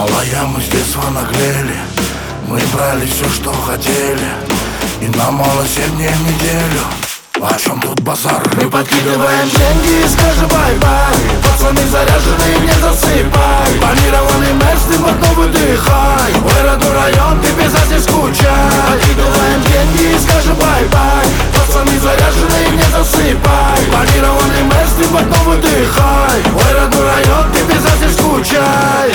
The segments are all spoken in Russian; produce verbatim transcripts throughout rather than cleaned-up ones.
Малая, мы с детства наглели, мы брали все, что хотели, и нам мало семь дней в неделю. О чем тут базар? Мы подкидываем деньги и скажем бай-бай. Пацаны заряженные, не засыпай. Тонированный мерч, ты в окно выдыхай. Городу район, ты обязательно скучай. Подкидываем деньги и скажем бай-бай. Пацаны заряженные, не засыпай. Тонированный мерч, ты в окно выдыхай. Городу район, ты обязательно скучай.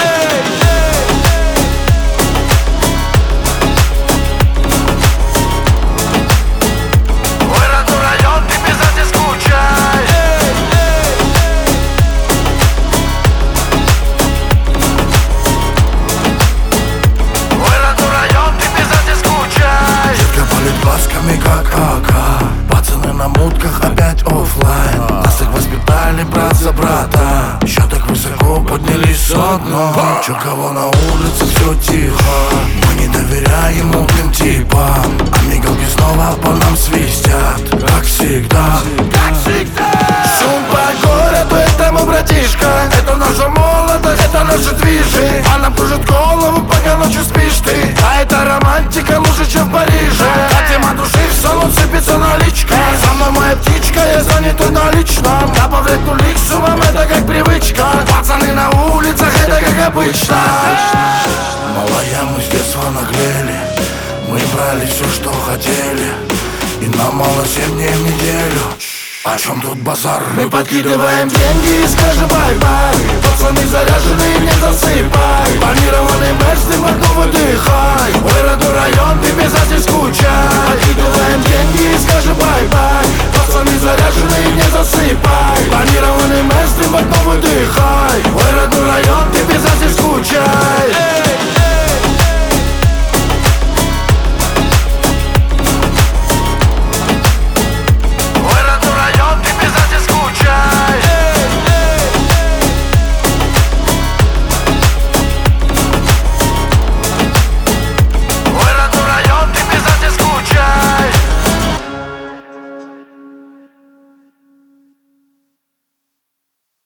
Глазками как АК, пацаны на мутках опять оффлайн. Нас так воспитали брат за брата, еще так высоко поднялись со дна. Чё кого на улице все тихо, мы не доверяем мутным типам, а мигалки снова по нам свистят, как всегда, как всегда. Шум по городу, это мой братишка. Это наша молодость, это наши движи. А нам кружит голову, пока ночью спишь ты. А это романтика лучше, чем в Париже. Хотим от души, в салон сыпется наличка. Со мной моя птичка, я занят тут на личном. Добавлять нулик суммам, это как привычка. Пацаны на улицах, это как обычно. Малая, мы с детства наглели, мы брали все, что хотели, и нам мало семь дней в неделю. О чем тут базар? Мы подкидываем деньги и скажем бай-бай. Пацаны заряженные, не засыпай. Тонированный мерч, ты в окно выдыхай. Городу район, ты обязательно скучай.